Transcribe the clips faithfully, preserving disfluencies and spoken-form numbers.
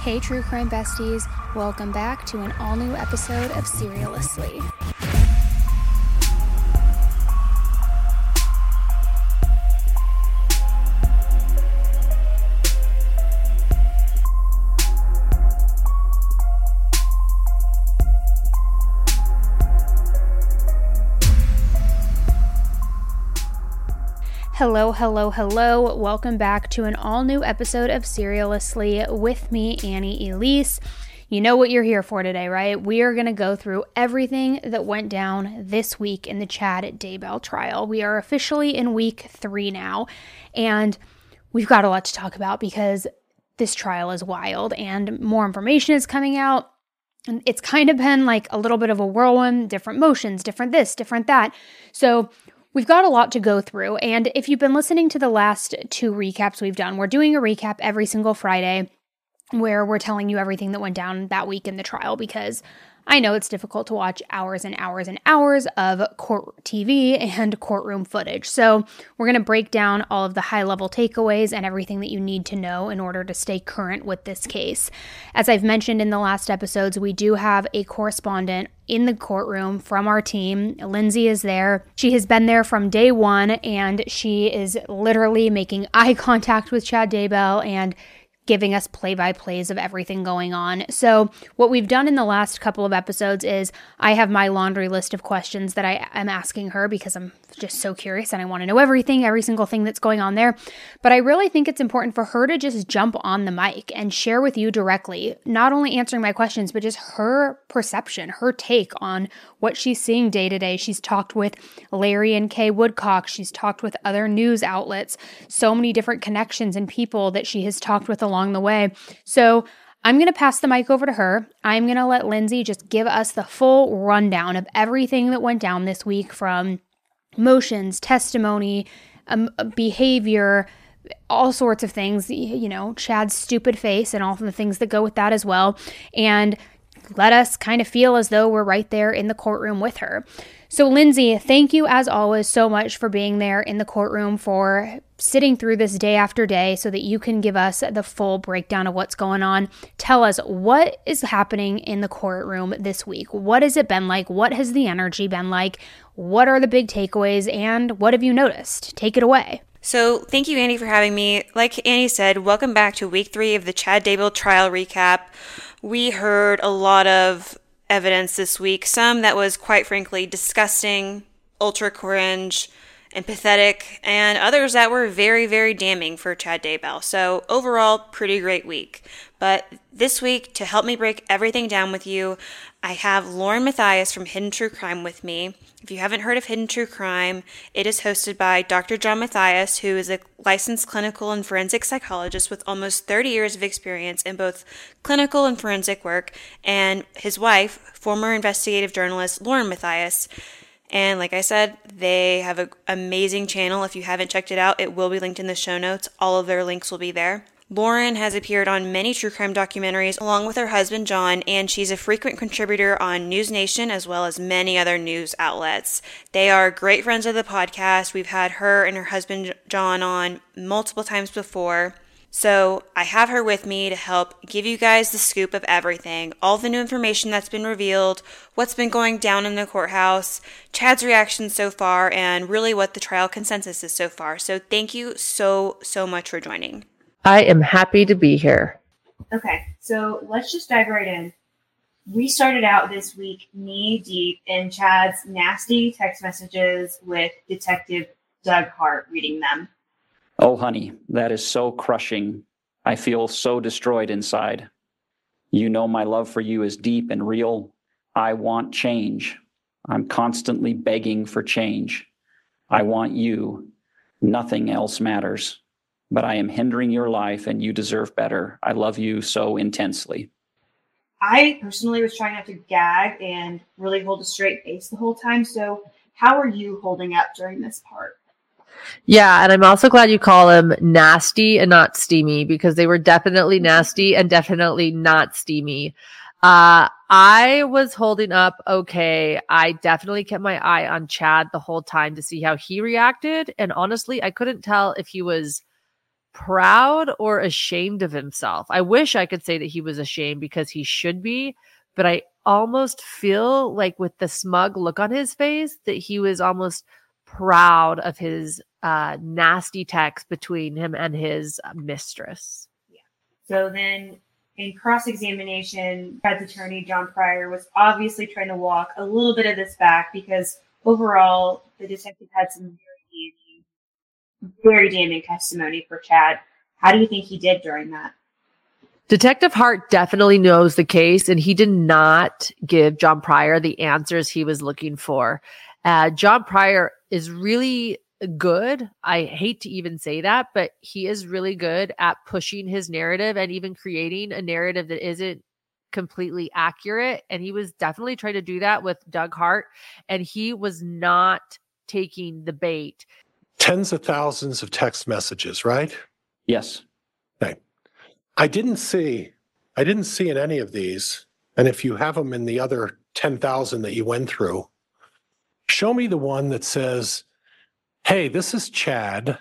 Hey True Crime Besties, welcome back to an all-new episode of Serialously. Hello, hello, hello. Welcome back to an all-new episode of Serialously with me, Annie Elise. You know what you're here for today, right? We are going to go through everything that went down this week in the Chad Daybell trial. We are officially in week three now, and we've got a lot to talk about because this trial is wild and more information is coming out. And it's kind of been like a little bit of a whirlwind, different motions, different this, different that. So we've got a lot to go through, and if you've been listening to the last two recaps we've done, we're doing a recap every single Friday where we're telling you everything that went down that week in the trial, because I know it's difficult to watch hours and hours and hours of court T V and courtroom footage. So we're going to break down all of the high-level takeaways and everything that you need to know in order to stay current with this case. As I've mentioned in the last episodes, we do have a correspondent in the courtroom from our team. Lindsay is there. She has been there from day one, and she is literally making eye contact with Chad Daybell and giving us play-by-plays of everything going on. So what we've done in the last couple of episodes is I have my laundry list of questions that I am asking her because I'm just so curious and I want to know everything, every single thing that's going on there. But I really think it's important for her to just jump on the mic and share with you directly, not only answering my questions, but just her perception, her take on what she's seeing day to day. She's talked with Larry and Kay Woodcock. She's talked with other news outlets, so many different connections and people that she has talked with along the way. So I'm going to pass the mic over to her. I'm going to let Lindsay just give us the full rundown of everything that went down this week, from motions, testimony, um, behavior, all sorts of things, you know, Chad's stupid face and all of the things that go with that as well. And let us kind of feel as though we're right there in the courtroom with her. So Lindsay, thank you as always so much for being there in the courtroom, for sitting through this day after day so that you can give us the full breakdown of what's going on. Tell us, what is happening in the courtroom this week? What has it been like? What has the energy been like? What are the big takeaways, and what have you noticed? Take it away. So thank you, Annie, for having me. Like Annie said, welcome back to week three of the Chad Daybell trial recap. We heard a lot of evidence this week, some that was quite frankly disgusting, ultra cringe, and pathetic, and others that were very, very damning for Chad Daybell. So overall, pretty great week. But this week, to help me break everything down with you, I have Lauren Matthias from Hidden True Crime with me. If you haven't heard of Hidden True Crime, it is hosted by Doctor John Matthias, who is a licensed clinical and forensic psychologist with almost thirty years of experience in both clinical and forensic work, and his wife, former investigative journalist Lauren Matthias. And like I said, they have an amazing channel. If you haven't checked it out, it will be linked in the show notes. All of their links will be there. Lauren has appeared on many true crime documentaries along with her husband, John, and she's a frequent contributor on News Nation as well as many other news outlets. They are great friends of the podcast. We've had her and her husband, John, on multiple times before. So I have her with me to help give you guys the scoop of everything, all the new information that's been revealed, what's been going down in the courthouse, Chad's reaction so far, and really what the trial consensus is so far. So thank you so, so much for joining. I am happy to be here. Okay, so let's just dive right in. We started out this week knee deep in Chad's nasty text messages with Detective Doug Hart reading them. Oh, honey, that is so crushing. I feel so destroyed inside. You know my love for you is deep and real. I want change. I'm constantly begging for change. I want you. Nothing else matters. But I am hindering your life and you deserve better. I love you so intensely. I personally was trying not to gag and really hold a straight face the whole time. So how are you holding up during this part? Yeah, and I'm also glad you call him nasty and not steamy, because they were definitely nasty and definitely not steamy. Uh, I was holding up okay. I definitely kept my eye on Chad the whole time to see how he reacted. And honestly, I couldn't tell if he was proud or ashamed of himself. I wish I could say that he was ashamed because he should be, but I almost feel like with the smug look on his face that he was almost proud of his uh, nasty text between him and his mistress. Yeah. So then in cross-examination, Chad's attorney, John Pryor, was obviously trying to walk a little bit of this back because overall the detective had some very damning, very damning testimony for Chad. How do you think he did during that? Detective Hart definitely knows the case, and he did not give John Pryor the answers he was looking for. Uh, John Pryor is really good. I hate to even say that, but he is really good at pushing his narrative and even creating a narrative that isn't completely accurate. And he was definitely trying to do that with Doug Hart, and he was not taking the bait. Tens of thousands of text messages, right? Yes. Okay. I didn't see, I didn't see in any of these, and if you have them in the other ten thousand that you went through, show me the one that says, hey, this is Chad.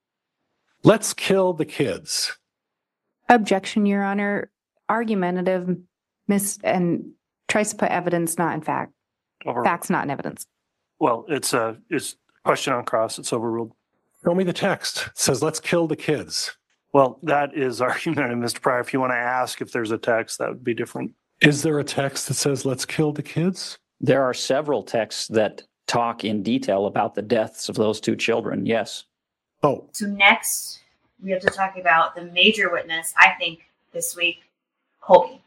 Let's kill the kids. Objection, Your Honor. Argumentative, miss, and tries to put evidence not in fact. Over. Facts not in evidence. Well, it's a it's question on cross. It's overruled. Show me the text. It says, let's kill the kids. Well, that is argumentative, Mister Pryor. If you want to ask if there's a text, that would be different. Is there a text that says, let's kill the kids? There are several texts that talk in detail about the deaths of those two children. Yes. Oh. So next, we have to talk about the major witness, I think, this week, Colby.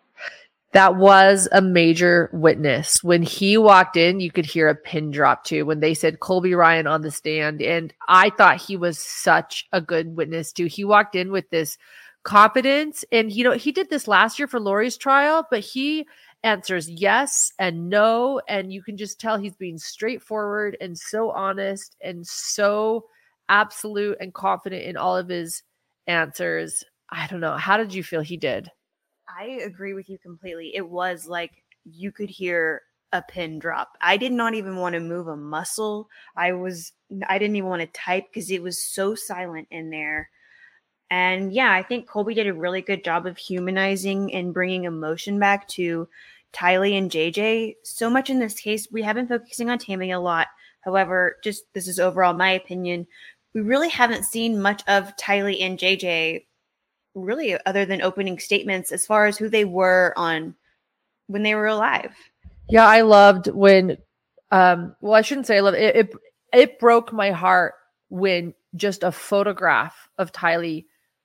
That was a major witness. When he walked in, you could hear a pin drop too when they said Colby Ryan on the stand. And I thought he was such a good witness too. He walked in with this confidence, and you know, he did this last year for Lori's trial, but he answers yes and no. And you can just tell he's being straightforward and so honest and so absolute and confident in all of his answers. I don't know. How did you feel he did? I agree with you completely. It was like you could hear a pin drop. I did not even want to move a muscle. I was, I didn't even want to type because it was so silent in there. And yeah, I think Colby did a really good job of humanizing and bringing emotion back to Tylee and J J. So much in this case, we have been focusing on Tammy a lot. However, just this is overall my opinion. We really haven't seen much of Tylee and J J really other than opening statements as far as who they were on when they were alive. Yeah, I loved when, um, well, I shouldn't say I love it. It, it broke my heart when just a photograph of Tylee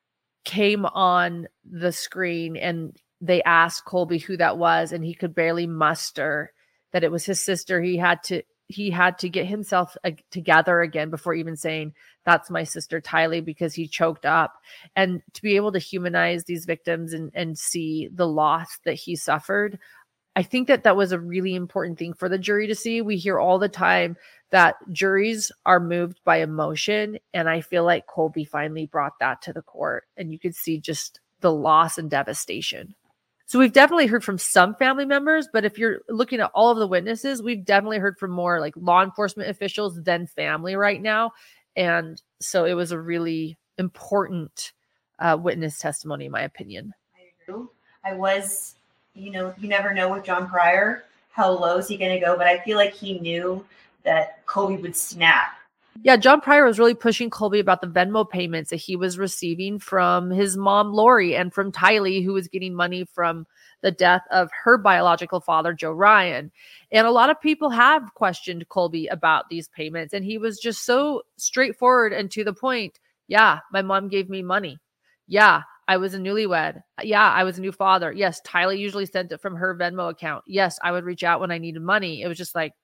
came on the screen and they asked Colby who that was, and he could barely muster that it was his sister. He had to, he had to get himself uh, together again before even saying, that's my sister Tylee, because he choked up. And to be able to humanize these victims and, and see the loss that he suffered, I think that that was a really important thing for the jury to see. We hear all the time that juries are moved by emotion. And I feel like Colby finally brought that to the court, and you could see just the loss and devastation. So we've definitely heard from some family members, but if you're looking at all of the witnesses, we've definitely heard from more like law enforcement officials than family right now. And so it was a really important uh, witness testimony, in my opinion. I agree. I was, you know, you never know with John Pryor, how low is he going to go? But I feel like he knew that Colby would snap. Yeah, John Pryor was really pushing Colby about the Venmo payments that he was receiving from his mom, Lori, and from Tylee, who was getting money from the death of her biological father, Joe Ryan. And a lot of people have questioned Colby about these payments, and he was just so straightforward and to the point. Yeah, my mom gave me money. Yeah, I was a newlywed. Yeah, I was a new father. Yes, Tylee usually sent it from her Venmo account. Yes, I would reach out when I needed money. It was just like,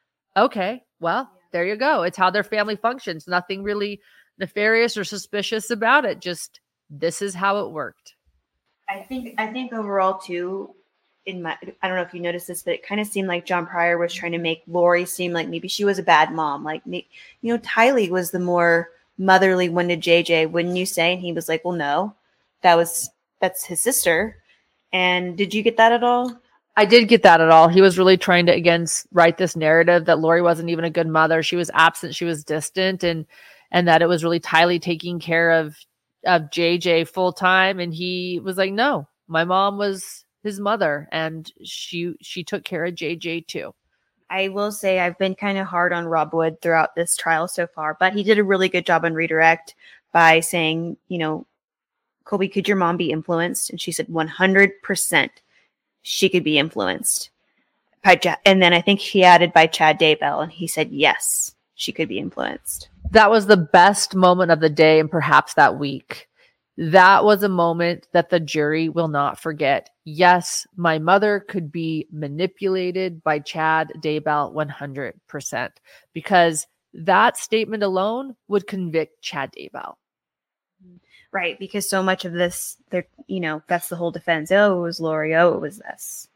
okay, well, there you go. It's how their family functions. Nothing really nefarious or suspicious about it. Just this is how it worked. I think I think overall too, in my I don't know if you noticed this, but it kind of seemed like John Pryor was trying to make Lori seem like maybe she was a bad mom. Like, you know, Tylee was the more motherly one to J J, wouldn't you say? And he was like, well, no, that was that's his sister. And did you get that at all? I did get that at all. He was really trying to, again, write this narrative that Lori wasn't even a good mother. She was absent. She was distant. And, and that it was really Tylee taking care of of J J full time. And he was like, no, my mom was his mother and she, she took care of J J too. I will say I've been kind of hard on Rob Wood throughout this trial so far, but he did a really good job on redirect by saying, you know, Colby, could your mom be influenced? And she said one hundred percent she could be influenced. By Ch- and then I think he added by Chad Daybell, and he said, yes, she could be influenced. That was the best moment of the day and perhaps that week. That was a moment that the jury will not forget. Yes, my mother could be manipulated by Chad Daybell one hundred percent because that statement alone would convict Chad Daybell. Right, because so much of this, they're, you know, that's the whole defense. Oh, it was Lori. Oh, it was this.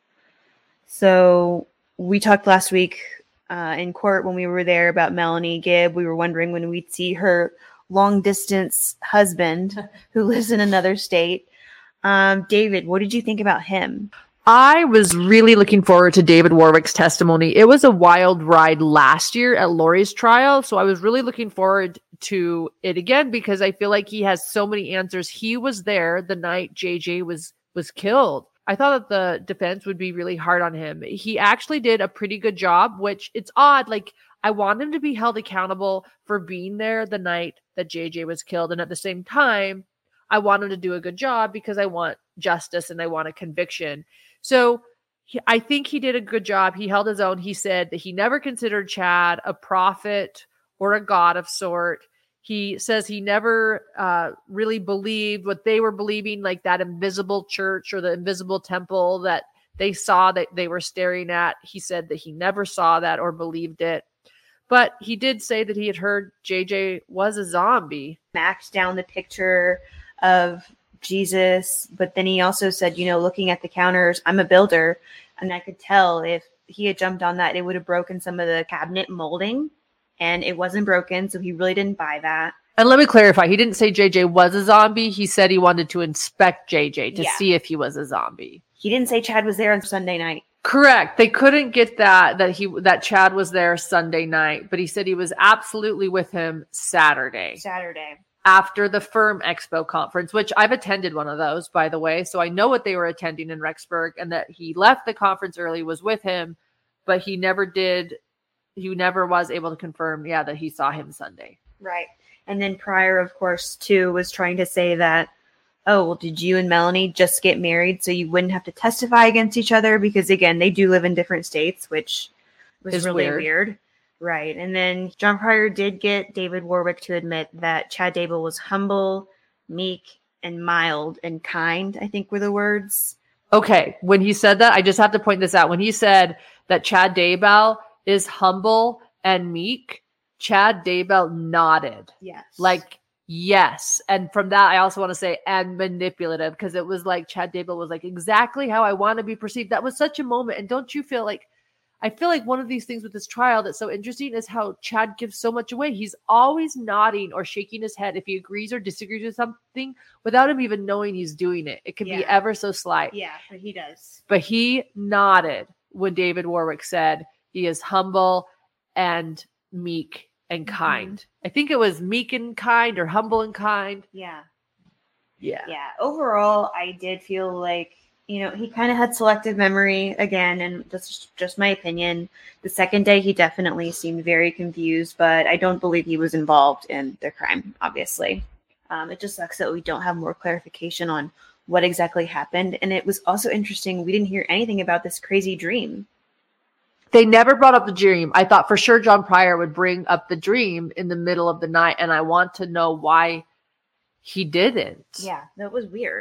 So we talked last week uh, in court when we were there about Melanie Gibb. We were wondering when we'd see her long distance husband who lives in another state. Um, David, what did you think about him? I was really looking forward to David Warwick's testimony. It was a wild ride last year at Lori's trial, so I was really looking forward to it again because I feel like he has so many answers. He was there the night J J was was killed. I thought that the defense would be really hard on him. He actually did a pretty good job, which it's odd. Like, I want him to be held accountable for being there the night that J J was killed. And at the same time, I want him to do a good job because I want justice and I want a conviction. So he, I think he did a good job. He held his own. He said that he never considered Chad a prophet or a god of sort. He says he never uh, really believed what they were believing, like that invisible church or the invisible temple that they saw that they were staring at. He said that he never saw that or believed it. But he did say that he had heard J J was a zombie. Maxed down the picture of Jesus, but then he also said, you know, looking at the counters, I'm a builder, and I could tell if he had jumped on that, it would have broken some of the cabinet molding, and it wasn't broken, so he really didn't buy that. And let me clarify, he didn't say J J was a zombie. He said he wanted to inspect J J to Yeah. see if he was a zombie. He didn't say Chad was there on Sunday night. Correct. They couldn't get that, that he, that Chad was there Sunday night, but he said he was absolutely with him Saturday. Saturday. After the Firm Expo conference, which I've attended one of those, by the way. So I know what they were attending in Rexburg, and that he left the conference early, was with him, but he never did. He never was able to confirm, yeah, that he saw him Sunday. Right. And then Pryor, of course, too, was trying to say that, oh, well, did you and Melanie just get married so you wouldn't have to testify against each other? Because, again, they do live in different states, which was Is really weird. weird. Right. And then John Pryor did get David Warwick to admit that Chad Daybell was humble, meek, and mild and kind, I think were the words. Okay. When he said that, I just have to point this out. When he said that Chad Daybell is humble and meek, Chad Daybell nodded. Yes. Like, yes. And from that, I also want to say, and manipulative, because it was like Chad Daybell was like, exactly how I want to be perceived. That was such a moment. And don't you feel like, I feel like one of these things with this trial that's so interesting is how Chad gives so much away. He's always nodding or shaking his head if he agrees or disagrees with something without him even knowing he's doing it. It can be Yeah. ever so slight. Yeah, but he does. But he nodded when David Warwick said he is humble and meek and kind. I think it was meek and kind or humble and kind. Yeah. Yeah. Yeah. Overall, I did feel like, you know, he kind of had selective memory again, and that's just my opinion. The second day, he definitely seemed very confused, but I don't believe he was involved in the crime, obviously. Um, it just sucks that we don't have more clarification on what exactly happened. And it was also interesting, we didn't hear anything about this crazy dream. They never brought up the dream. I thought for sure John Pryor would bring up the dream in the middle of the night, and I want to know why he didn't. Yeah, that was weird.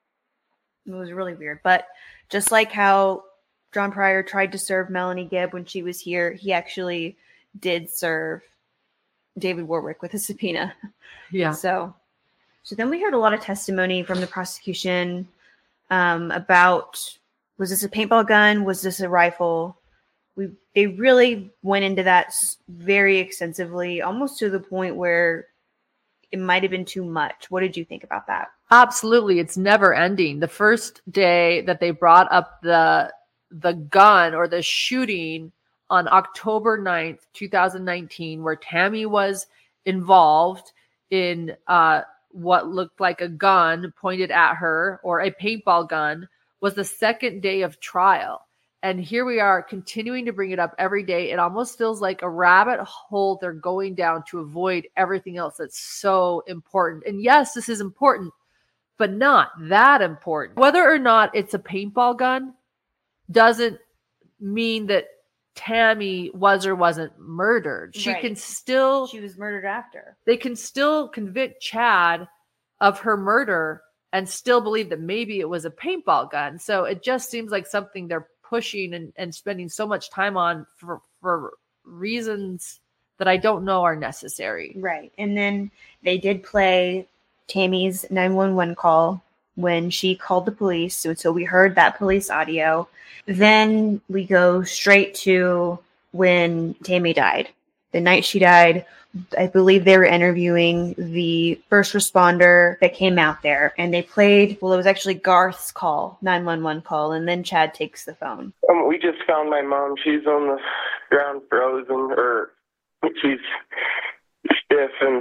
It was really weird. But just like how John Pryor tried to serve Melanie Gibb when she was here, he actually did serve David Warwick with a subpoena. Yeah. So, so then we heard a lot of testimony from the prosecution um, about, was this a paintball gun? Was this a rifle? We They really went into that s- very extensively, almost to the point where it might have been too much. What did you think about that? Absolutely. It's never ending. The first day that they brought up the the gun or the shooting on October ninth, twenty nineteen, where Tammy was involved in uh, what looked like a gun pointed at her, or a paintball gun, was the second day of trial. And here we are continuing to bring it up every day. It almost feels like a rabbit hole they're going down to avoid everything else that's so important. And yes, this is important, but not that important. Whether or not it's a paintball gun doesn't mean that Tammy was or wasn't murdered. She Right. can still, She was murdered after. they can still convict Chad of her murder and still believe that maybe it was a paintball gun. So it just seems like something they're pushing and, and spending so much time on for, for reasons that I don't know are necessary. Right. And then they did play Tammy's nine one one call when she called the police. So, so we heard that police audio. Then we go straight to when Tammy died. The night she died, I believe they were interviewing the first responder that came out there, and they played, well, it was actually Garth's call, nine one one call, and then Chad takes the phone. Um, we just found my mom. She's on the ground frozen, or she's stiff, and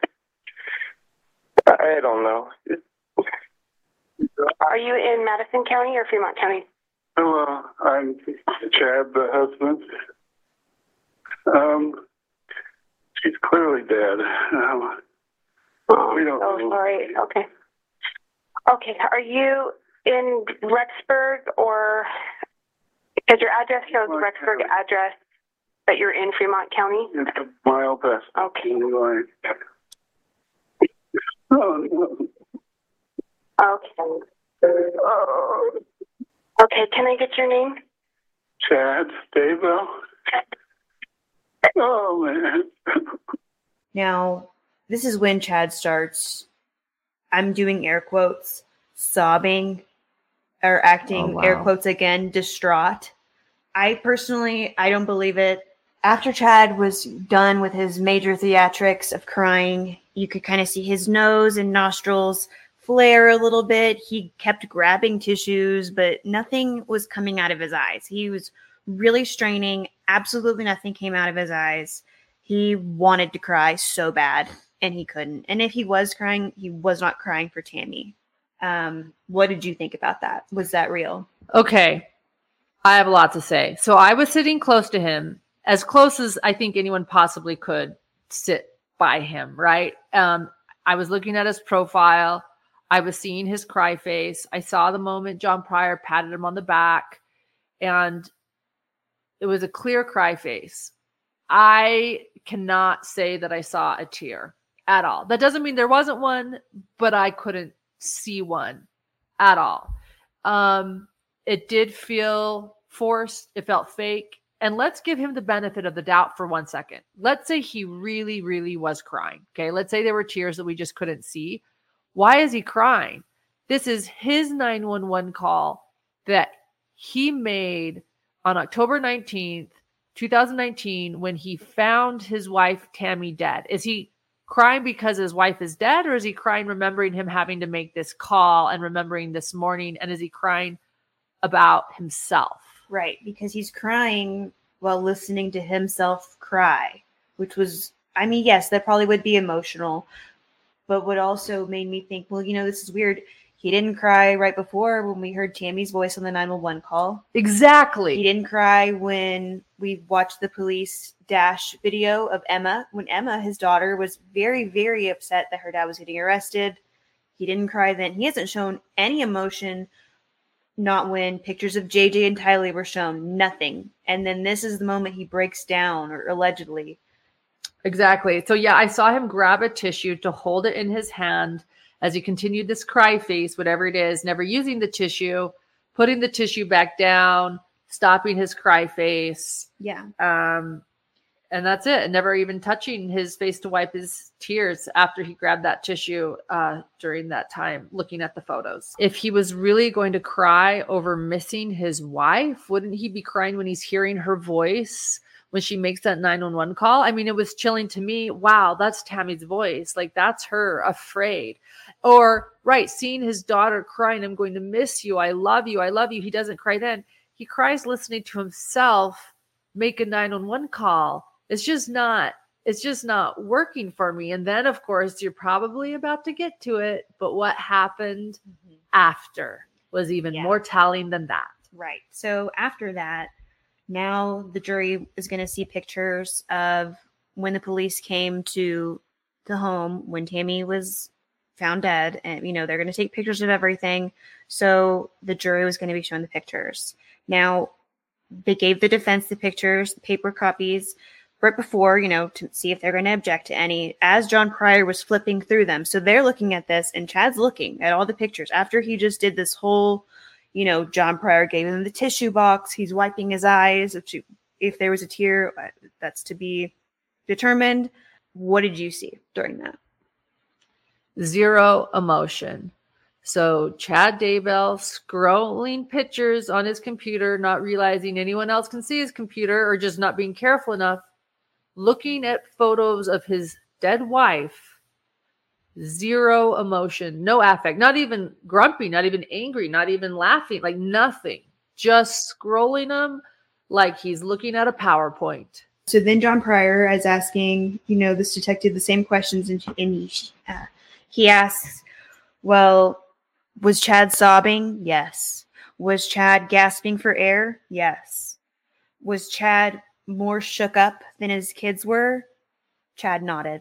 I don't know. Are you in Madison County or Fremont County? Hello, I'm Chad, the husband. Um, she's clearly dead. Um, we don't. Oh, know. sorry. Okay. Okay. Are you in Rexburg, or because your address shows Fremont Rexburg County. address, but you're in Fremont County? It's a mile past. Okay. Line. Oh, no. Okay. Oh. Okay. Can I get your name? Chad Daybell. Oh, man. Now, this is when Chad starts, I'm doing air quotes, sobbing, or acting, Oh, wow. air quotes again, distraught. I personally, I don't believe it. After Chad was done with his major theatrics of crying, you could kind of see his nose and nostrils flare a little bit. He kept grabbing tissues, but nothing was coming out of his eyes. He was really straining. Absolutely nothing came out of his eyes. He wanted to cry so bad, and he couldn't. And if he was crying, he was not crying for Tammy. Um, what did you think about that? Was that real? Okay. I have a lot to say. So I was sitting close to him, as close as I think anyone possibly could sit by him, right? Um, I was looking at his profile. I was seeing his cry face. I saw the moment John Pryor patted him on the back, and it was a clear cry face. I cannot say that I saw a tear at all. That doesn't mean there wasn't one, but I couldn't see one at all. Um, it did feel forced. It felt fake. And let's give him the benefit of the doubt for one second. Let's say he really, really was crying. Okay. Let's say there were tears that we just couldn't see. Why is he crying? This is his nine one one call that he made on October nineteenth, twenty nineteen, when he found his wife, Tammy, dead. Is he crying because his wife is dead, or is he crying remembering him having to make this call and remembering this morning? And is he crying about himself? Right, because he's crying while listening to himself cry, which was, I mean, yes, that probably would be emotional, but what also made me think, well, you know, this is weird. He didn't cry right before when we heard Tammy's voice on the nine one one call. Exactly. He didn't cry when we watched the police dash video of Emma, when Emma, his daughter, was very, very upset that her dad was getting arrested. He didn't cry then. He hasn't shown any emotion. Not when pictures of J J and Tylee were shown, nothing. And then this is the moment he breaks down, or allegedly. Exactly. So yeah, I saw him grab a tissue to hold it in his hand as he continued this cry face, whatever it is, never using the tissue, putting the tissue back down, stopping his cry face. Yeah. Um, and that's it. Never even touching his face to wipe his tears after he grabbed that tissue uh, during that time, looking at the photos. If he was really going to cry over missing his wife, wouldn't he be crying when he's hearing her voice when she makes that nine one one call? I mean, it was chilling to me. Wow, that's Tammy's voice. Like, that's her afraid. Or, right, seeing his daughter crying, I'm going to miss you. I love you. I love you. He doesn't cry then. He cries listening to himself make a nine one one call. It's just not it's just not working for me. And then, of course, you're probably about to get to it. But what happened mm-hmm. after was even yeah. more telling than that. Right. So after that, now the jury is going to see pictures of when the police came to the home when Tammy was found dead. And, you know, they're going to take pictures of everything. So the jury was going to be shown the pictures. Now, they gave the defense the pictures, the paper copies, right before, you know, to see if they're going to object to any, as John Pryor was flipping through them. So they're looking at this, and Chad's looking at all the pictures after he just did this whole, you know, John Pryor gave him the tissue box. He's wiping his eyes. If, she, if there was a tear, that's to be determined. What did you see during that? Zero emotion. So Chad Daybell scrolling pictures on his computer, not realizing anyone else can see his computer or just not being careful enough, looking at photos of his dead wife. Zero emotion, no affect, not even grumpy, not even angry, not even laughing, like nothing. Just scrolling them like he's looking at a PowerPoint. So then John Pryor is asking, you know, this detective the same questions, and, and he, uh, he asks, well, was Chad sobbing? Yes. Was Chad gasping for air? Yes. Was Chad more shook up than his kids were? Chad nodded.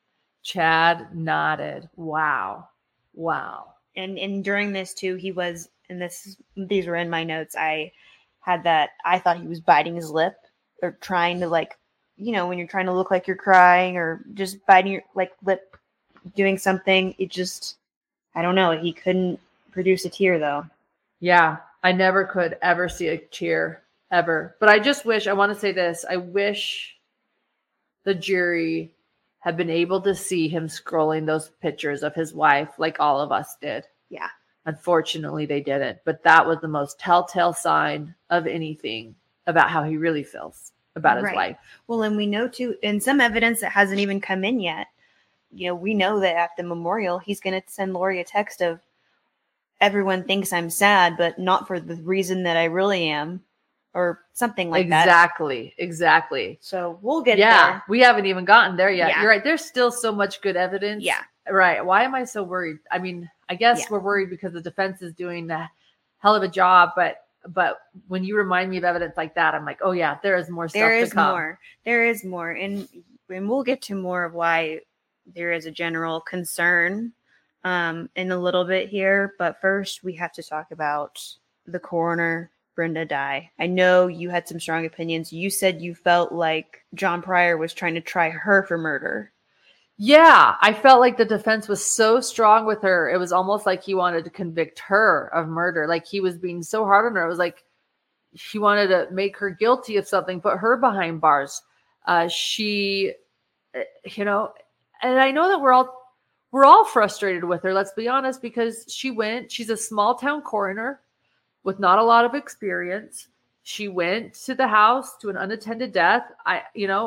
Chad nodded. Wow. Wow. And and during this too, he was, and this these were in my notes, I had that, I thought he was biting his lip or trying to, like, you know, when you're trying to look like you're crying or just biting your like lip, doing something. It just, I don't know. He couldn't produce a tear though. Yeah. I never could ever see a tear ever. But I just wish, I want to say this. I wish the jury had been able to see him scrolling those pictures of his wife like all of us did. Yeah. Unfortunately, they didn't. But that was the most telltale sign of anything about how he really feels about his right. wife. Well, and we know too, and some evidence that hasn't even come in yet, you know, we know that at the memorial, he's going to send Lori a text of, everyone thinks I'm sad, but not for the reason that I really am, or something like exactly, that. Exactly. Exactly. So we'll get yeah, there. We haven't even gotten there yet. Yeah. You're right. There's still so much good evidence. Yeah. Right. Why am I so worried? I mean, I guess Yeah. we're worried because the defense is doing a hell of a job, but but when you remind me of evidence like that, I'm like, oh yeah, there is more stuff There is to come. more. There is more. And, and we'll get to more of why there is a general concern um, in a little bit here. But first, we have to talk about the coroner, Brenda Dye. I know you had some strong opinions. You said you felt like John Pryor was trying to try her for murder. Yeah, I felt like the defense was so strong with her. It was almost like he wanted to convict her of murder. Like he was being so hard on her. It was like he wanted to make her guilty of something, put her behind bars. Uh, she, you know, and I know that we're all we're all frustrated with her. Let's be honest, because she went. She's a small town coroner with not a lot of experience. She went to the house to an unattended death. I, you know.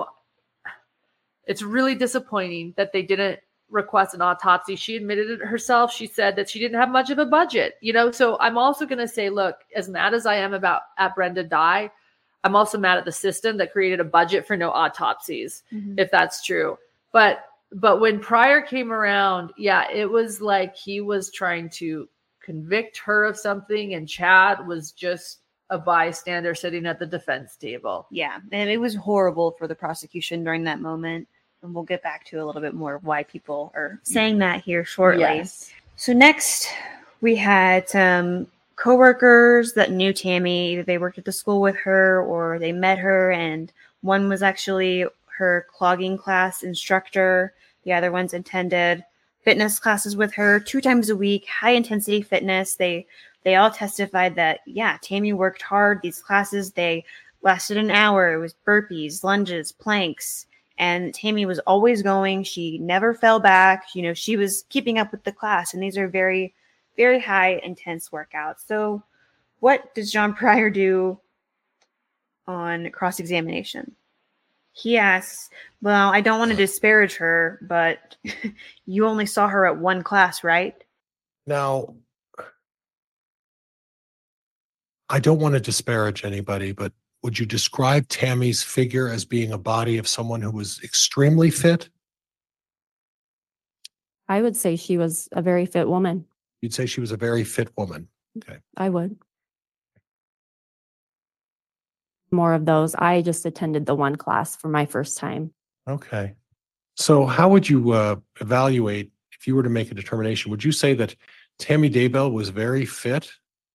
It's really disappointing that they didn't request an autopsy. She admitted it herself. She said that she didn't have much of a budget, you know? So I'm also going to say, look, as mad as I am about at Brenda Dye, I'm also mad at the system that created a budget for no autopsies, mm-hmm. if that's true. But, but when Pryor came around, yeah, it was like he was trying to convict her of something, and Chad was just a bystander sitting at the defense table. Yeah. And it was horrible for the prosecution during that moment. And we'll get back to a little bit more of why people are saying that here shortly. Yes. So next, we had some coworkers that knew Tammy. Either they worked at the school with her or they met her. And one was actually her clogging class instructor. The other ones attended fitness classes with her two times a week, high intensity fitness. They they all testified that, yeah, Tammy worked hard. These classes, they lasted an hour. It was burpees, lunges, planks. And Tammy was always going. She never fell back. You know, she was keeping up with the class. And these are very, very high, intense workouts. So what does John Pryor do on cross-examination? He asks, well, I don't want to disparage her, but you only saw her at one class, right? Now, I don't want to disparage anybody, but would you describe Tammy's figure as being a body of someone who was extremely fit? I would say she was a very fit woman. You'd say she was a very fit woman. Okay. I would. More of those. I just attended the one class for my first time. Okay. So how would you uh, evaluate, if you were to make a determination, would you say that Tammy Daybell was very fit?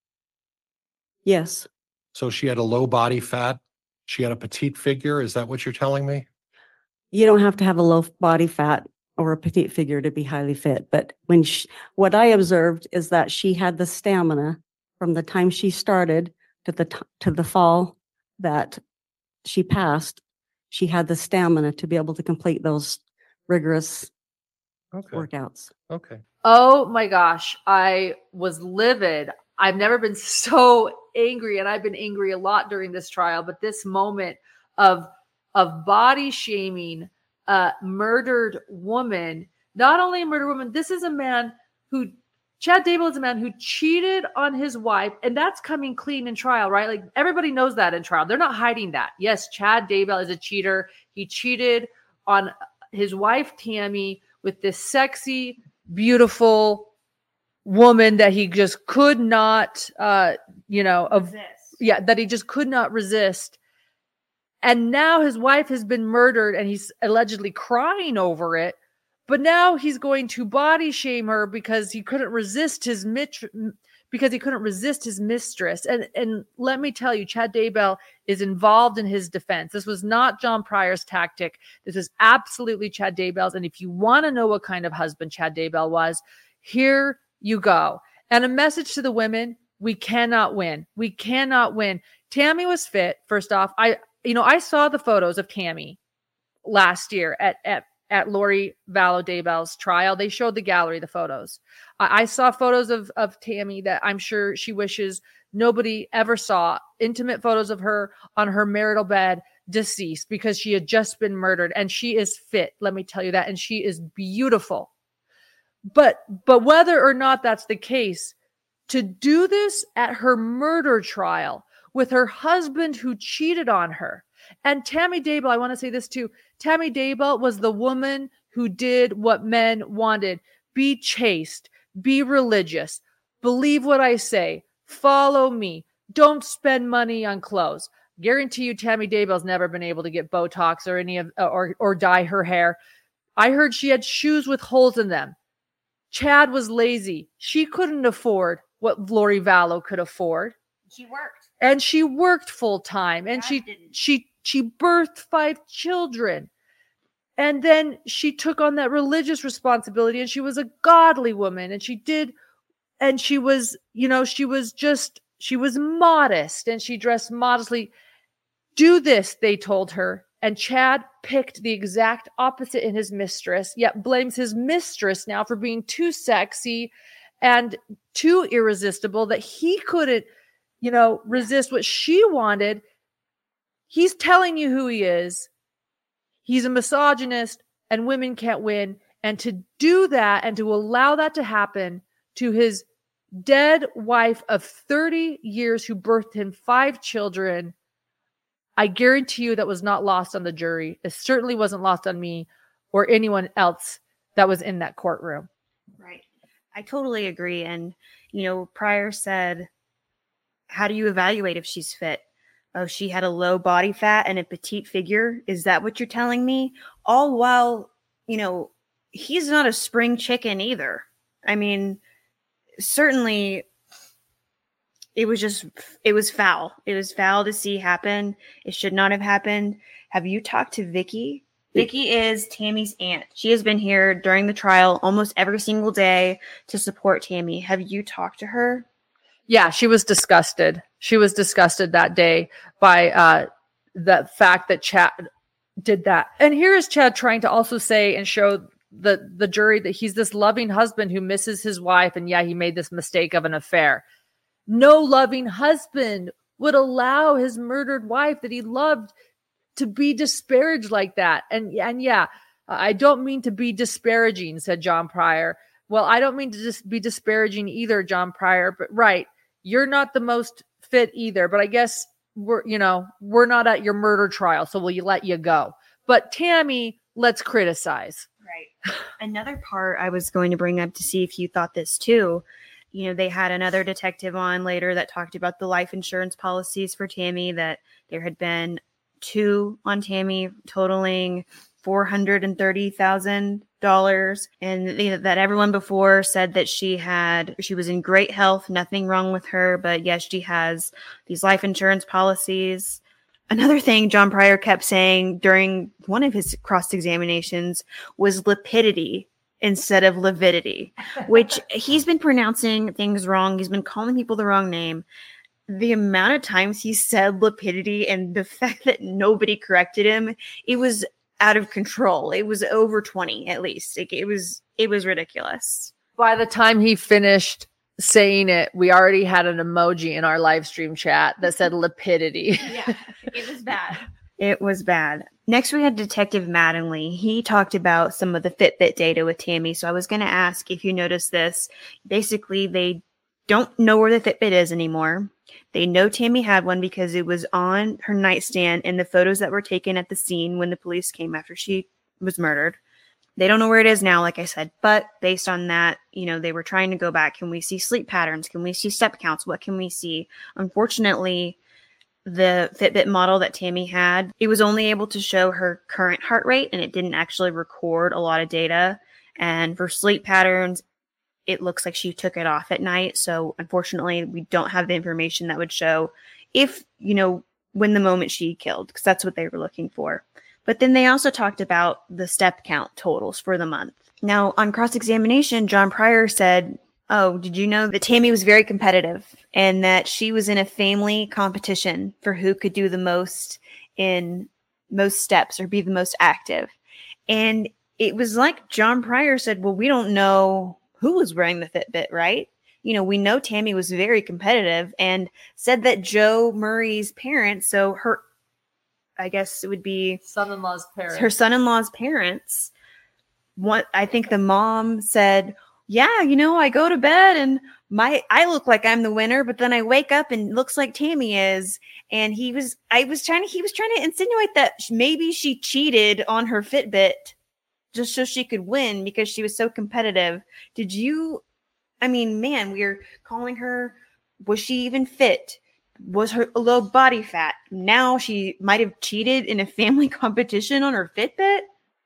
Yes. So she had a low body fat. She had a petite figure. Is that what you're telling me? You don't have to have a low body fat or a petite figure to be highly fit. But when she, what I observed is that she had the stamina from the time she started to the t- to the fall that she passed. She had the stamina to be able to complete those rigorous okay. workouts. Okay. Oh my gosh, I was livid. I've never been so angry, and I've been angry a lot during this trial, but this moment of of body shaming a murdered woman, not only a murdered woman, this is a man who, Chad Daybell is a man who cheated on his wife, and that's coming clean in trial, right? Like everybody knows that in trial. They're not hiding that. Yes, Chad Daybell is a cheater. He cheated on his wife, Tammy, with this sexy, beautiful woman that he just could not, uh, you know, of, yeah, that he just could not resist. And now his wife has been murdered and he's allegedly crying over it. But now he's going to body shame her because he couldn't resist his mit- because he couldn't resist his mistress. And and let me tell you, Chad Daybell is involved in his defense. This was not John Pryor's tactic. This is absolutely Chad Daybell's. And if you want to know what kind of husband Chad Daybell was, here you go. And a message to the women: we cannot win. We cannot win. Tammy was fit. First off, I you know I saw the photos of Tammy last year at at. at Lori Vallow Daybell's trial. They showed the gallery, the photos. I, I saw photos of, of Tammy that I'm sure she wishes nobody ever saw. Intimate photos of her on her marital bed, deceased, because she had just been murdered. And she is fit, let me tell you that. And she is beautiful. But, but whether or not that's the case, to do this at her murder trial with her husband who cheated on her. And Tammy Daybell, I want to say this too. Tammy Daybell was the woman who did what men wanted. Be chaste, be religious, believe what I say, follow me, don't spend money on clothes. Guarantee you Tammy Daybell's never been able to get Botox or any of or or dye her hair. I heard she had shoes with holes in them. Chad was lazy. She couldn't afford what Lori Vallow could afford. She worked. And she worked full time, and Chad she didn't. she she birthed five children. And then she took on that religious responsibility, and she was a godly woman, and she did, and she was, you know, she was just, she was modest, and she dressed modestly. Do this, they told her. And Chad picked the exact opposite in his mistress, yet blames his mistress now for being too sexy and too irresistible that he couldn't, you know, resist what she wanted. He's telling you who he is. He's a misogynist, and women can't win. And to do that and to allow that to happen to his dead wife of thirty years who birthed him five children, I guarantee you that was not lost on the jury. It certainly wasn't lost on me or anyone else that was in that courtroom. Right. I totally agree. And, you know, Pryor said, how do you evaluate if she's fit? Oh, she had a low body fat and a petite figure. Is that what you're telling me? All while, you know, he's not a spring chicken either. I mean, certainly it was just, it was foul. It was foul to see happen. It should not have happened. Have you talked to Vicky? Vicky is Tammy's aunt. She has been here during the trial almost every single day to support Tammy. Have you talked to her? Yeah, she was disgusted. She was disgusted that day by uh, the fact that Chad did that. And here is Chad trying to also say and show the, the jury that he's this loving husband who misses his wife. And yeah, he made this mistake of an affair. No loving husband would allow his murdered wife that he loved to be disparaged like that. And, and yeah, I don't mean to be disparaging, said John Pryor. Well, I don't mean to just be disparaging either, John Pryor, but right. You're not the most fit either, but I guess we're, you know, we're not at your murder trial, so will you let you go? But Tammy, let's criticize. Right. Another part I was going to bring up to see if you thought this too. You know, they had another detective on later that talked about the life insurance policies for Tammy, that there had been two on Tammy totaling four hundred thirty thousand dollars, and that everyone before said that she had, she was in great health, nothing wrong with her, but yes, she has these life insurance policies. Another thing John Pryor kept saying during one of his cross-examinations was lapidity instead of lividity, which he's been pronouncing things wrong. He's been calling people the wrong name. The amount of times he said lapidity and the fact that nobody corrected him, it was out of control. It was over twenty at least. It, it was it was ridiculous. By the time he finished saying it, we already had an emoji in our live stream chat that said lapidity. Yeah, it was bad. It was bad. Next, we had Detective Mattingly. He talked about some of the Fitbit data with Tammy. So I was going to ask if you noticed this. Basically, they don't know where the Fitbit is anymore. They know Tammy had one because it was on her nightstand in the photos that were taken at the scene when the police came after she was murdered. They don't know where it is now, like I said, but based on that, you know, they were trying to go back. Can we see sleep patterns? Can we see step counts? What can we see? Unfortunately, the Fitbit model that Tammy had, it was only able to show her current heart rate, and it didn't actually record a lot of data. And for sleep patterns, it looks like she took it off at night. So unfortunately, we don't have the information that would show if, you know, when the moment she killed, because that's what they were looking for. But then they also talked about the step count totals for the month. Now, on cross-examination, John Pryor said, oh, did you know that Tammy was very competitive and that she was in a family competition for who could do the most in most steps or be the most active? And it was like John Pryor said, well, we don't know who was wearing the Fitbit, right? You know, we know Tammy was very competitive, and said that Joe Murray's parents, so her, I guess it would be son-in-law's parents, her son-in-law's parents. What I think the mom said, yeah, you know, I go to bed and my, I look like I'm the winner, but then I wake up and it looks like Tammy is. And he was, I was trying to, he was trying to insinuate that maybe she cheated on her Fitbit just so she could win because she was so competitive. Did you, I mean, man, we are calling her, was she even fit? Was her low body fat? Now she might have cheated in a family competition on her Fitbit.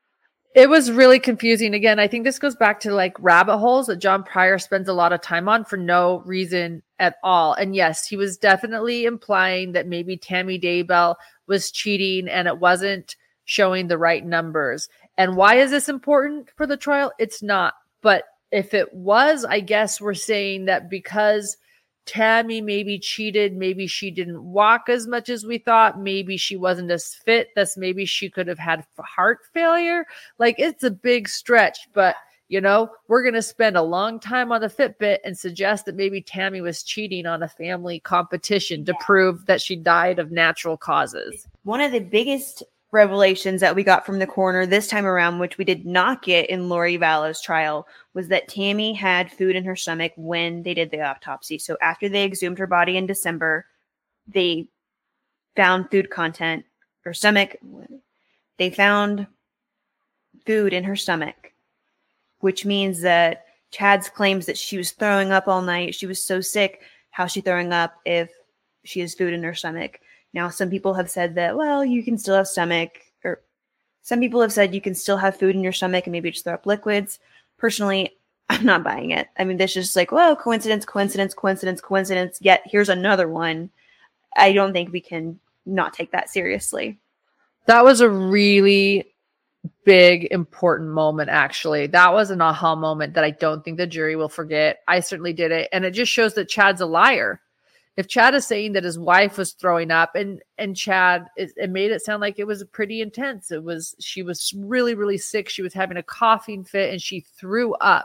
It was really confusing. Again, I think this goes back to like rabbit holes that John Pryor spends a lot of time on for no reason at all. And yes, he was definitely implying that maybe Tammy Daybell was cheating and it wasn't showing the right numbers. And why is this important for the trial? It's not. But if it was, I guess we're saying that because Tammy maybe cheated, maybe she didn't walk as much as we thought, maybe she wasn't as fit, thus maybe she could have had heart failure. Like, it's a big stretch, but you know, we're going to spend a long time on the Fitbit and suggest that maybe Tammy was cheating on a family competition to prove that she died of natural causes. One of the biggest revelations that we got from the coroner this time around, which we did not get in Lori Vallow's trial, was that Tammy had food in her stomach when they did the autopsy. So after they exhumed her body in December, they found food content, her stomach, they found food in her stomach, which means that Chad's claims that she was throwing up all night, she was so sick, how's she throwing up if she has food in her stomach? Now, some people have said that, well, you can still have stomach, or some people have said you can still have food in your stomach and maybe just throw up liquids. Personally, I'm not buying it. I mean, this is just like, well, coincidence, coincidence, coincidence, coincidence, yet here's another one. I don't think we can not take that seriously. That was a really big, important moment, actually. That was an aha moment that I don't think the jury will forget. I certainly did it. And it just shows that Chad's a liar. If Chad is saying that his wife was throwing up, and and Chad, it, it made it sound like it was pretty intense. It was, she was really, really sick. She was having a coughing fit and she threw up.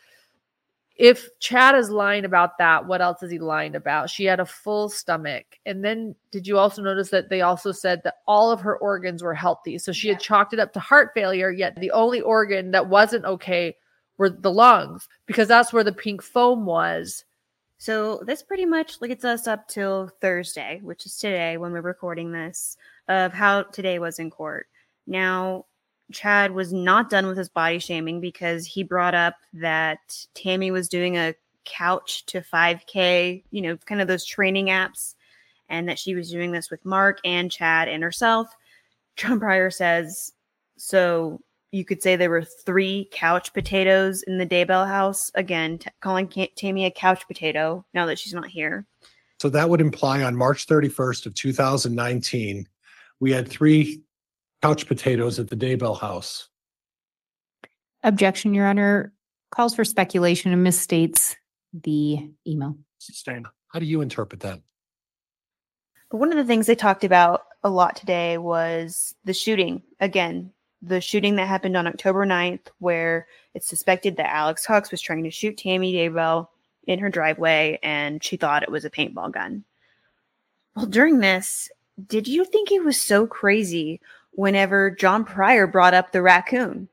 If Chad is lying about that, what else is he lying about? She had a full stomach. And then did you also notice that they also said that all of her organs were healthy? So she yeah. had chalked it up to heart failure, yet the only organ that wasn't okay were the lungs, because that's where the pink foam was. So this pretty much gets us up till Thursday, which is today when we're recording this, of how today was in court. Now, Chad was not done with his body shaming because he brought up that Tammy was doing a couch to five K, you know, kind of those training apps, and that she was doing this with Mark and Chad and herself. John Pryor says, so you could say there were three couch potatoes in the Daybell house. Again, t- calling K- Tammy a couch potato now that she's not here. So that would imply on March thirty-first of two thousand nineteen, we had three couch potatoes at the Daybell house. Objection, Your Honor. Calls for speculation and misstates the email. Sustained. How do you interpret that? One of the things they talked about a lot today was the shooting. Again, the shooting that happened on October ninth, where it's suspected that Alex Cox was trying to shoot Tammy Daybell in her driveway, and she thought it was a paintball gun. Well, during this, did you think it was so crazy whenever John Pryor brought up the raccoon?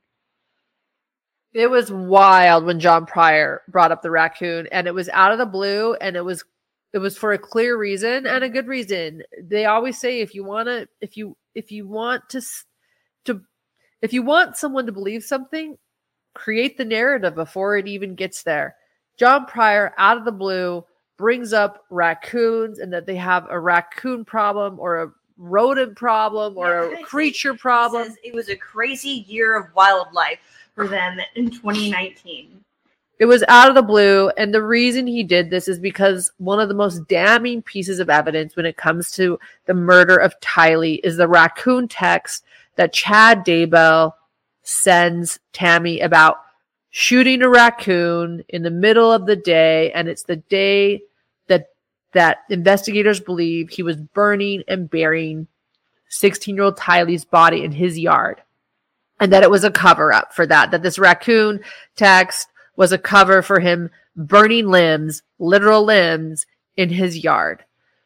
It was wild when John Pryor brought up the raccoon, and it was out of the blue, and it was it was for a clear reason and a good reason. They always say if you want to if you if you want to to if you want someone to believe something, create the narrative before it even gets there. John Pryor, out of the blue, brings up raccoons and that they have a raccoon problem or a rodent problem or Yeah, a creature problem. Says it was a crazy year of wildlife for them in twenty nineteen. It was out of the blue, and the reason he did this is because one of the most damning pieces of evidence when it comes to the murder of Tylee is the raccoon text that Chad Daybell sends Tammy about shooting a raccoon in the middle of the day, and it's the day that that investigators believe he was burning and burying sixteen-year-old Tylee's body in his yard, and that it was a cover-up for that, that this raccoon text was a cover for him burning limbs, literal limbs, in his yard.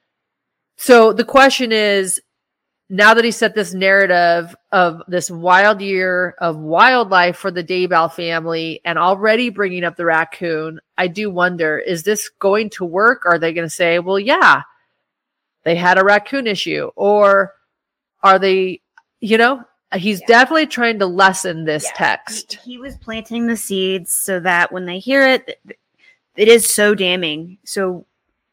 So the question is, now that he set this narrative of this wild year of wildlife for the Daybell family and already bringing up the raccoon, I do wonder, is this going to work? Are they going to say, well, yeah, they had a raccoon issue? Or are they, you know, he's yeah. definitely trying to lessen this yeah. text. He, he was planting the seeds so that when they hear it, it is so damning. So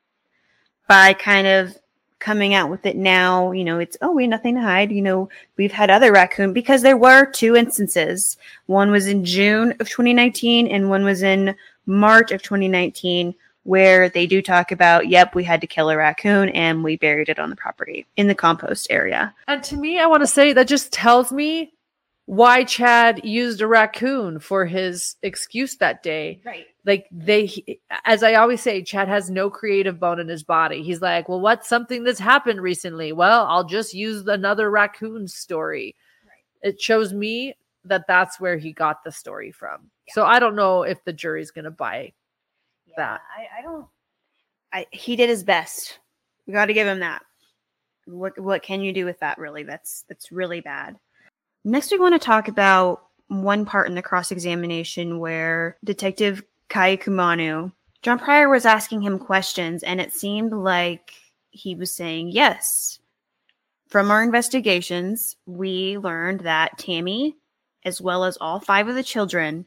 by kind of coming out with it now, you know, it's, oh, we have nothing to hide. You know, we've had other raccoon, because there were two instances. One was in June of twenty nineteen and one was in March of twenty nineteen, where they do talk about, yep, we had to kill a raccoon and we buried it on the property in the compost area. And to me, I want to say that just tells me why Chad used a raccoon for his excuse that day. Right. Like they, as I always say, Chad has no creative bone in his body. He's like, well, what's something that's happened recently? Well, I'll just use another raccoon story. Right. It shows me that that's where he got the story from. Yeah. So I don't know if the jury's going to buy yeah, that. I, I don't, I, he did his best. We got to give him that. What, what can you do with that? Really? That's, that's really bad. Next, we want to talk about one part in the cross-examination where Detective Kai Kumanu, John Pryor was asking him questions, and it seemed like he was saying, yes. From our investigations, we learned that Tammy, as well as all five of the children,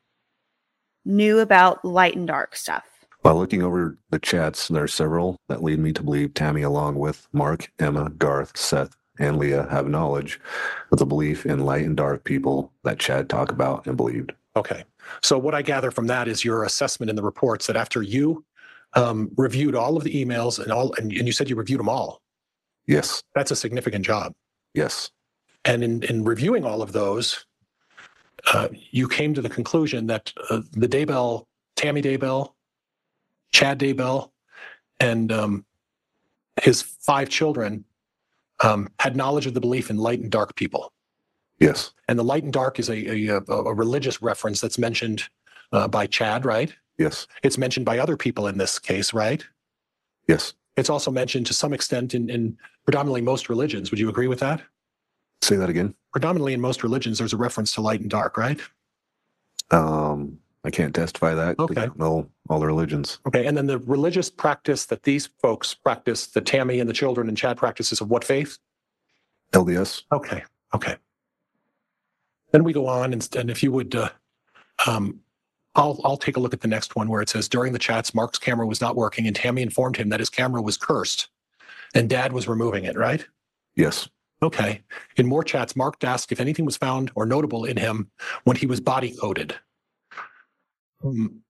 knew about light and dark stuff. While looking over the chats, there are several that lead me to believe Tammy, along with Mark, Emma, Garth, Seth, and Leah, have knowledge of the belief in light and dark people that Chad talked about and believed. Okay. So what I gather from that is your assessment in the reports that after you um, reviewed all of the emails and all, and, and you said you reviewed them all. Yes. That's a significant job. Yes. And in, in reviewing all of those, uh, you came to the conclusion that uh, the Daybell, Tammy Daybell, Chad Daybell, and um, his five children um, had knowledge of the belief in light and dark people. Yes. And the light and dark is a, a, a religious reference that's mentioned uh, by Chad, right? Yes. It's mentioned by other people in this case, right? Yes. It's also mentioned to some extent in, in predominantly most religions. Would you agree with that? Say that again. Predominantly in most religions, there's a reference to light and dark, right? Um, I can't testify that. 'cause Okay. I don't know all the religions. Okay. And then the religious practice that these folks practice, that Tammy and the children and Chad practices of what faith? L D S. Okay. Okay. Then we go on, and, and if you would, uh, um, I'll I'll take a look at the next one where it says during the chats, Mark's camera was not working, and Tammy informed him that his camera was cursed, and Dad was removing it. Right? Yes. Okay. In more chats, Mark asked if anything was found or notable in him when he was body coded. Um,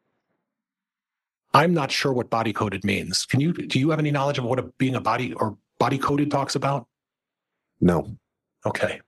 I'm not sure what body coded means. Can you? Do you have any knowledge of what a, being a body or body coded talks about? No. Okay.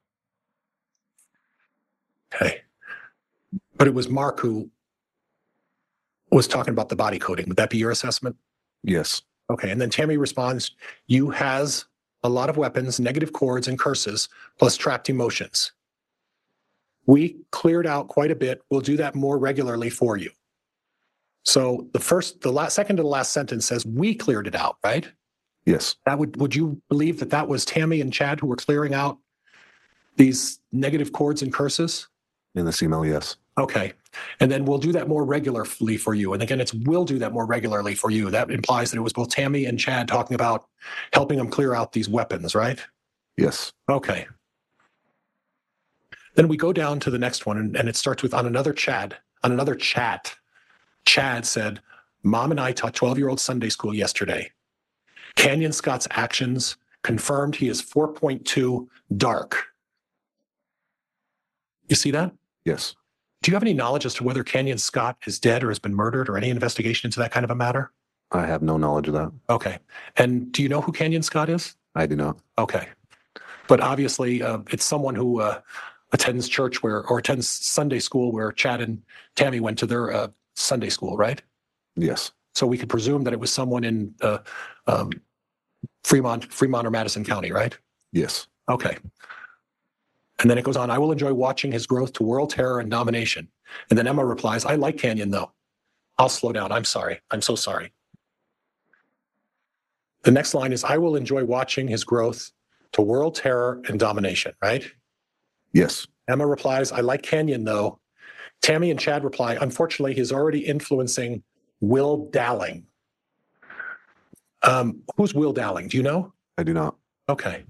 Okay. But it was Mark who was talking about the body coding. Would that be your assessment? Yes. Okay. And then Tammy responds, you has a lot of weapons, negative chords and curses, plus trapped emotions. We cleared out quite a bit. We'll do that more regularly for you. So the first, the last, second to the last sentence says we cleared it out, right? Yes. That would, would you believe that that was Tammy and Chad who were clearing out these negative chords and curses? In this email, yes. Okay. And then we'll do that more regularly for you. And again, it's we'll do that more regularly for you. That implies that it was both Tammy and Chad talking about helping them clear out these weapons, right? Yes. Okay. Then we go down to the next one, and, and it starts with on another Chad, on another chat. Chad said, Mom and I taught twelve-year-old Sunday school yesterday. Canyon Scott's actions confirmed he is four point two dark. You see that? Yes. Do you have any knowledge as to whether Canyon Scott is dead or has been murdered or any investigation into that kind of a matter? I have no knowledge of that. Okay. And do you know who Canyon Scott is? I do not. Okay. But obviously, uh, it's someone who uh, attends church where, or attends Sunday school where Chad and Tammy went to their uh, Sunday school, right? Yes. So we could presume that it was someone in uh, um, Fremont, Fremont or Madison County, right? Yes. Okay. And then it goes on, I will enjoy watching his growth to world terror and domination. And then Emma replies, I like Canyon though. I'll slow down. I'm sorry. I'm so sorry. The next line is, I will enjoy watching his growth to world terror and domination, right? Yes. Emma replies, I like Canyon though. Tammy and Chad reply, unfortunately, he's already influencing Will Dowling. Um, who's Will Dowling? Do you know? I do not. Okay.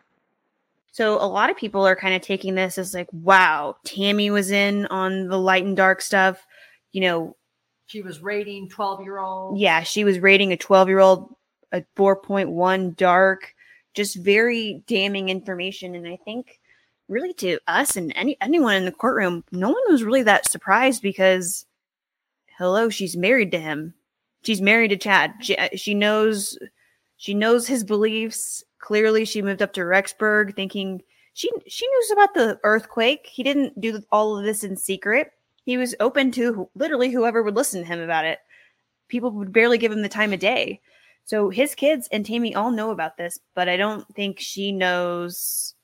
So a lot of people are kind of taking this as like, wow, Tammy was in on the light and dark stuff. You know, she was rating twelve-year-old. Yeah, she was rating a twelve-year-old a four point one dark. Just very damning information. And I think really to us and any anyone in the courtroom, no one was really that surprised because, hello, she's married to him. She's married to Chad. She, she knows she knows his beliefs. Clearly, she moved up to Rexburg thinking she she knows about the earthquake. He didn't do all of this in secret. He was open to literally whoever would listen to him about it. People would barely give him the time of day. So his kids and Tammy all know about this, but I don't think she knows.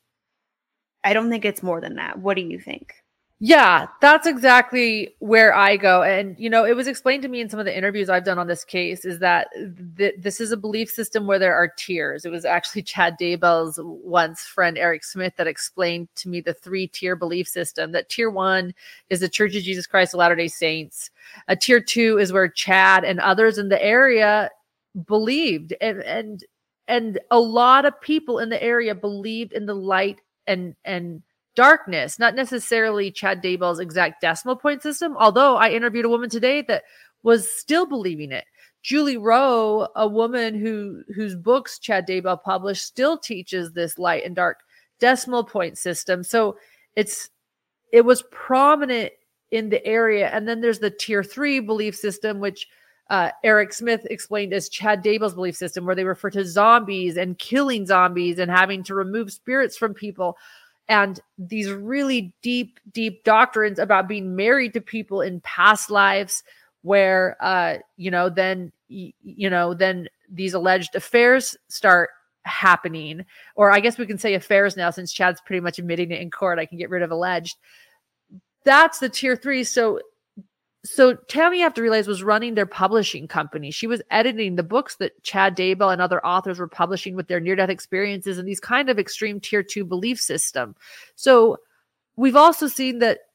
I don't think it's more than that. What do you think? Yeah, that's exactly where I go. And, you know, it was explained to me in some of the interviews I've done on this case is that th- this is a belief system where there are tiers. It was actually Chad Daybell's once friend, Eric Smith, that explained to me the three tier belief system. That tier one is the Church of Jesus Christ of Latter-day Saints. A tier two is where Chad and others in the area believed. And, and, and a lot of people in the area believed in the light and, and, darkness, not necessarily Chad Daybell's exact decimal point system, although I interviewed a woman today that was still believing it. Julie Rowe, a woman who whose books Chad Daybell published, still teaches this light and dark decimal point system. So it's it was prominent in the area. And then there's the tier three belief system, which uh, Eric Smith explained as Chad Daybell's belief system, where they refer to zombies and killing zombies and having to remove spirits from people. And these really deep, deep doctrines about being married to people in past lives where, uh, you know, then, you know, then these alleged affairs start happening. Or I guess we can say affairs now, since Chad's pretty much admitting it in court. I can get rid of alleged. That's the tier three. So, so Tammy, you have to realize, was running their publishing company. She was editing the books that Chad Daybell and other authors were publishing with their near-death experiences and these kind of extreme tier two belief system. So we've also seen that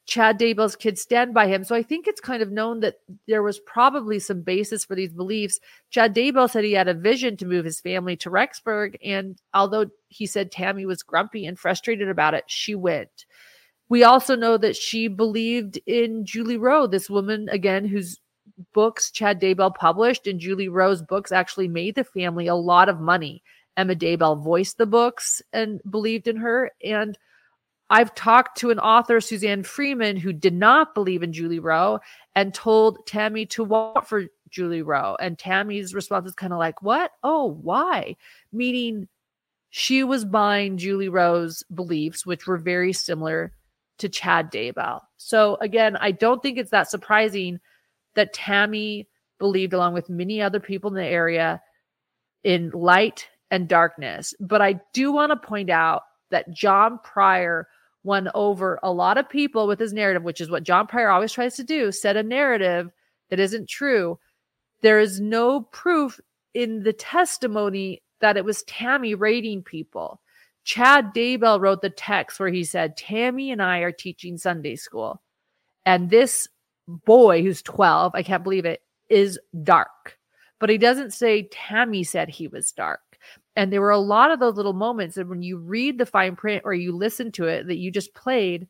Chad Daybell's kids stand by him. So I think it's kind of known that there was probably some basis for these beliefs. Chad Daybell said he had a vision to move his family to Rexburg. And although he said Tammy was grumpy and frustrated about it, she went. We also know that she believed in Julie Rowe, this woman, again, whose books Chad Daybell published, and Julie Rowe's books actually made the family a lot of money. Emma Daybell voiced the books and believed in her. And I've talked to an author, Suzanne Freeman, who did not believe in Julie Rowe and told Tammy to walk for Julie Rowe. And Tammy's response is kind of like, what? Oh, why? Meaning she was buying Julie Rowe's beliefs, which were very similar to Chad Daybell. So again, I don't think it's that surprising that Tammy believed, along with many other people in the area, in light and darkness. But I do want to point out that John Pryor won over a lot of people with his narrative, which is what John Pryor always tries to do, set a narrative that isn't true. There is no proof in the testimony that it was Tammy raiding people. Chad Daybell wrote the text where he said, Tammy and I are teaching Sunday school. And this boy who's twelve, I can't believe it, is dark. But he doesn't say Tammy said he was dark. And there were a lot of those little moments that when you read the fine print or you listen to it that you just played,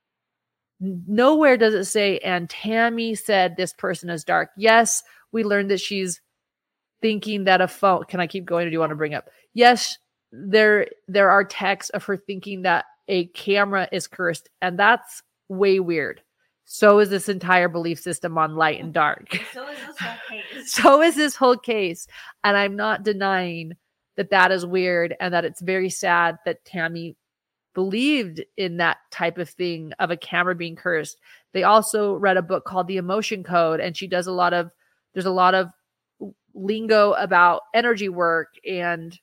nowhere does it say, and Tammy said this person is dark. Yes, we learned that she's thinking that a phone, can I keep going or do you want to bring up? Yes, there, there are texts of her thinking that a camera is cursed, and that's way weird. So is this entire belief system on light and dark. So is this whole case. So is this whole case. And I'm not denying that that is weird and that it's very sad that Tammy believed in that type of thing of a camera being cursed. They also read a book called The Emotion Code, and she does a lot of, there's a lot of lingo about energy work, and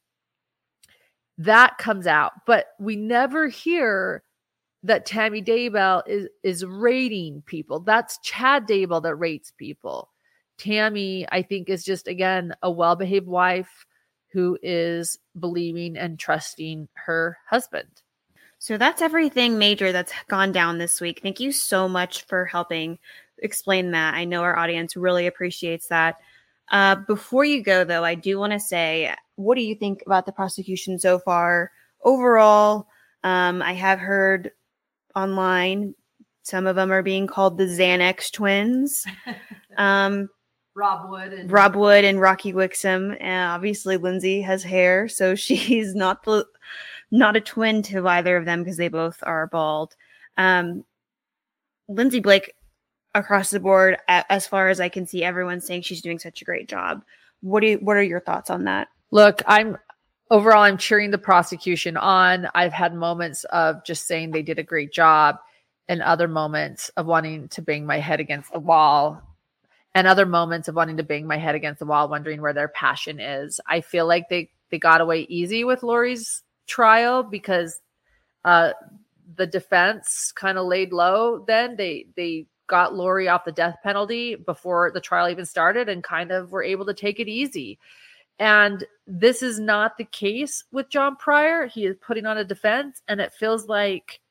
that comes out. But we never hear that Tammy Daybell is, is rating people. That's Chad Daybell that rates people. Tammy, I think, is just, again, a well-behaved wife who is believing and trusting her husband. So that's everything major that's gone down this week. Thank you so much for helping explain that. I know our audience really appreciates that. Uh, before you go, though, I do want to say, what do you think about the prosecution so far? Overall, um, I have heard online, some of them are being called the Xanax twins. Um, Rob Wood and Rob Wood and Rocky Wixom. And obviously Lindsay has hair, so she's not the not a twin to either of them because they both are bald. Um, Lindsay Blake, across the board, as far as I can see, everyone's saying she's doing such a great job. What do you, what are your thoughts on that? Look, I'm overall, I'm cheering the prosecution on. I've had moments of just saying they did a great job, and other moments of wanting to bang my head against the wall, and other moments of wanting to bang my head against the wall, wondering where their passion is. I feel like they, they got away easy with Lori's trial because uh, the defense kind of laid low. Then they, they got Lori off the death penalty before the trial even started and kind of were able to take it easy. And this is not the case with John Pryor. He is putting on a defense, and it feels like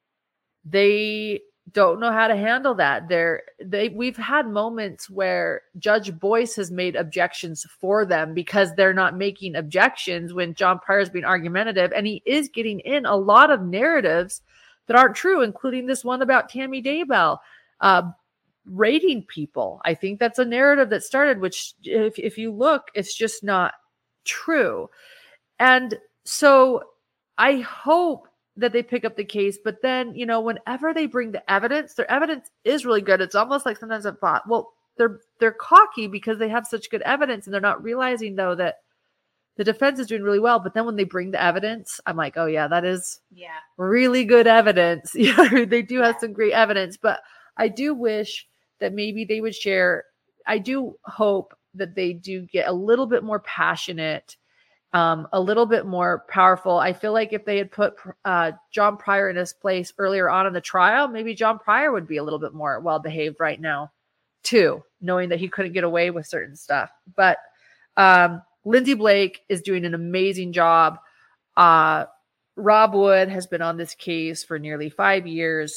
they don't know how to handle that. They're, they, we've had moments where Judge Boyce has made objections for them because they're not making objections when John Pryor is being argumentative, and he is getting in a lot of narratives that aren't true, including this one about Tammy Daybell uh, rating people. I think that's a narrative that started, which if, if you look, it's just not true. And so I hope that they pick up the case, but then, you know, whenever they bring the evidence, their evidence is really good. It's almost like sometimes I thought, well, they're, they're cocky because they have such good evidence, and they're not realizing though that the defense is doing really well. But then when they bring the evidence, I'm like, oh yeah, that is yeah, really good evidence. You know, they do have some great evidence, but I do wish that maybe they would share. I do hope that they do get a little bit more passionate, um, a little bit more powerful. I feel like if they had put uh, John Pryor in his place earlier on in the trial, maybe John Pryor would be a little bit more well-behaved right now too, knowing that he couldn't get away with certain stuff. But um, Lindsay Blake is doing an amazing job. Uh, Rob Wood has been on this case for nearly five years.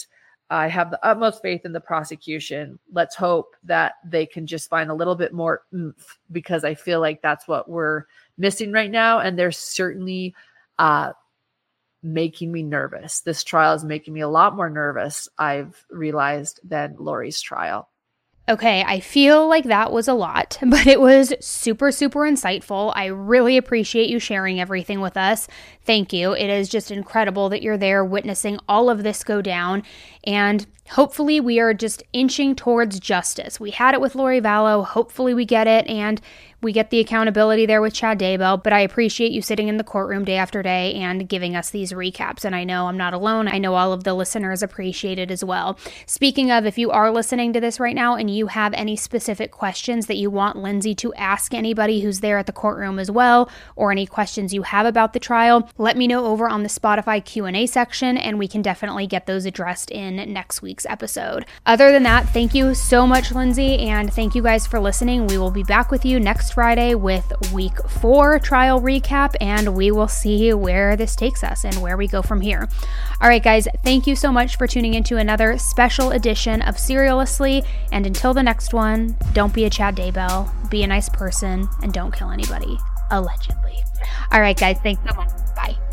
I have the utmost faith in the prosecution. Let's hope that they can just find a little bit more oomph, because I feel like that's what we're missing right now. And they're certainly uh, making me nervous. This trial is making me a lot more nervous, I've realized, than Lori's trial. Okay, I feel like that was a lot, but it was super, super insightful. I really appreciate you sharing everything with us. Thank you. It is just incredible that you're there witnessing all of this go down, and hopefully we are just inching towards justice. We had it with Lori Vallow. Hopefully we get it, and we get the accountability there with Chad Daybell, but I appreciate you sitting in the courtroom day after day and giving us these recaps. And I know I'm not alone. I know all of the listeners appreciate it as well. Speaking of, if you are listening to this right now and you have any specific questions that you want Lindsay to ask anybody who's there at the courtroom as well, or any questions you have about the trial, let me know over on the Spotify Q and A section, and we can definitely get those addressed in next week's episode. Other than that, thank you so much, Lindsay, and thank you guys for listening. We will be back with you next Friday with week four trial recap, and we will see where this takes us and where we go from here. All right, guys, thank you so much for tuning into another special edition of Serialously, and until the next one, don't be a Chad Daybell, be a nice person, and don't kill anybody, allegedly. All right, guys, thanks so much. Bye.